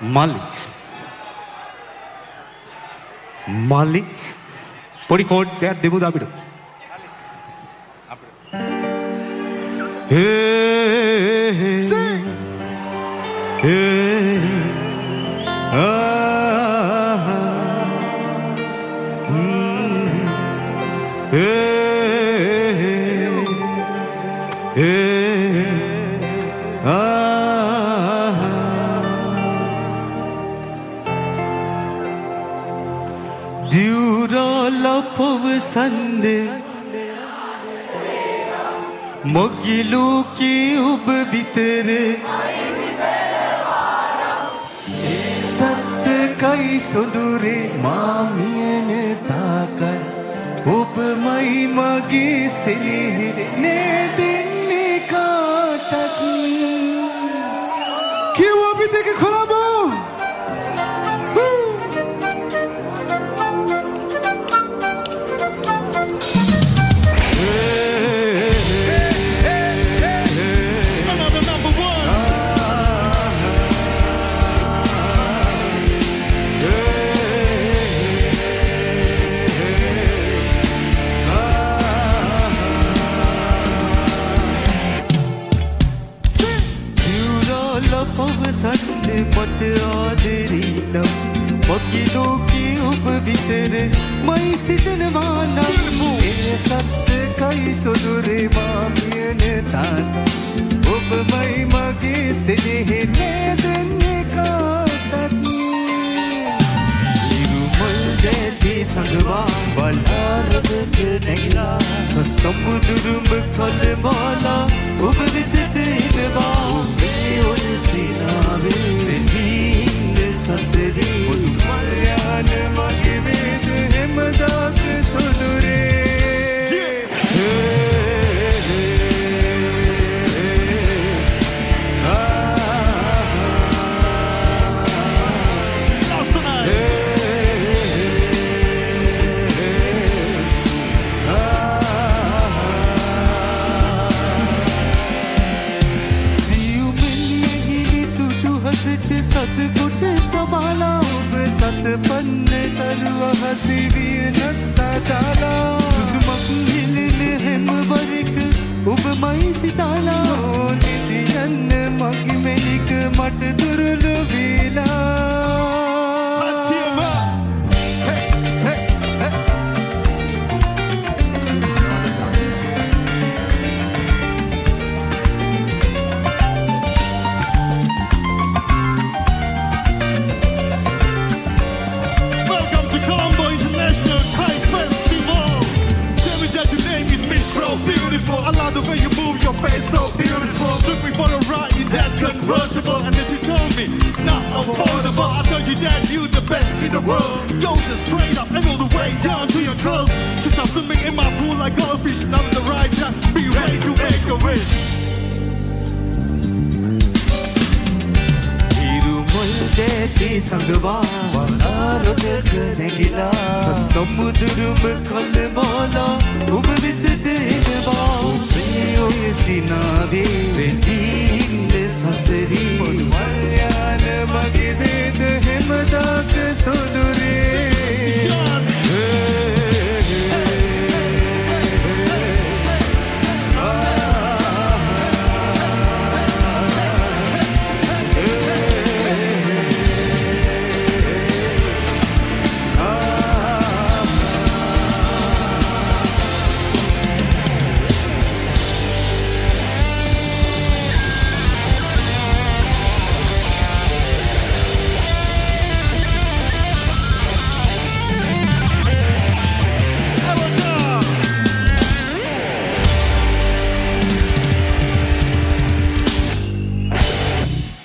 මල්ලි පොඩි කෝඩ් එකක් දෙමුද අපිට? මොගිලු කී ඔබ විතර සත්කයි සොඳුරේ මාමියන තාකයි ඔබමයි මගේ සෙනෙහි නේ දෙන්නේ කාටත් කිව්ව අපි දෙක කොළඹ මට ආදරේ නම් මොකිලෝ කී ඔබ විතර මයි සිතනවා නම් ඒ සත්කයි සොඳුරේ මාමියන තාක ඔබමයි මගේ සෙනෙහි නේ දෙන්නේ කාටත් ඉරුමල් දැටි සංගවා වලාරදක නැගිලා සම්මුදුරුම කලමාලා ඔබ වෙතට එනවා ඔබේ ඔය සිනාවේ සසරි මුදු මල්යාන මගේ වේද හැමදාක සොඳුරේ පන්නේ තරුව හසිවිය නස්සාදාලා සුසුමක් හිලෙන හැම වරක ඔබමයි සිතාලා නිදි යන්න මගේ මෙලික මට දුරල වේලා I love the way you move your face, so beautiful. Took me for a ride in that convertible, and then she told me it's not affordable. I told you that you the best in the world. Go just straight up and all the way down to your girls. She starts swimming in my pool like goldfish. Now in the right time, be ready to make a wish. දැටි සංගවා වනාරදක නැගිලා සම්මුදුරුම කලමාලා ඔබ වෙතට එනවා ඔබේ ඔය සිනාවේ වෙදී ඉන්න සසරි මොන මල්යාන මගේ